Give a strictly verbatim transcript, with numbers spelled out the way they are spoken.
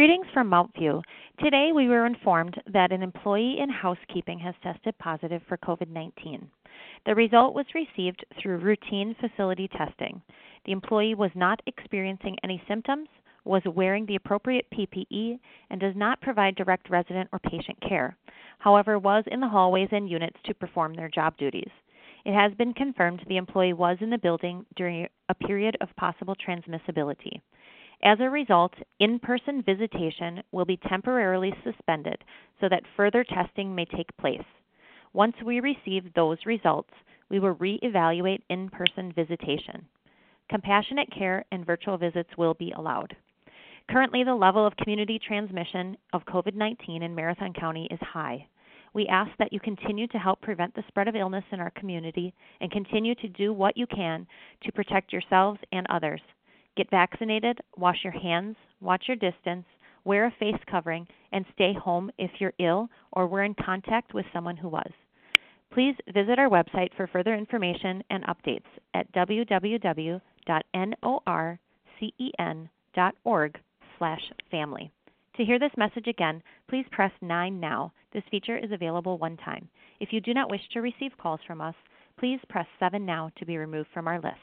Greetings from Mountview. Today we were informed that an employee in housekeeping has tested positive for COVID nineteen. The result was received through routine facility testing. The employee was not experiencing any symptoms, was wearing the appropriate P P E, and does not provide direct resident or patient care. However, was in the hallways and units to perform their job duties. It has been confirmed the employee was in the building during a period of possible transmissibility. As a result, in-person visitation will be temporarily suspended so that further testing may take place. Once we receive those results, we will reevaluate in-person visitation. Compassionate care and virtual visits will be allowed. Currently, the level of community transmission of COVID nineteen in Marathon County is high. We ask that you continue to help prevent the spread of illness in our community and continue to do what you can to protect yourselves and others. Get vaccinated, wash your hands, watch your distance, wear a face covering, and stay home if you're ill or were in contact with someone who was. Please visit our website for further information and updates at w w w dot norcen dot org slash family. To hear this message again, please press nine now. This feature is available one time. If you do not wish to receive calls from us, please press seven now to be removed from our list.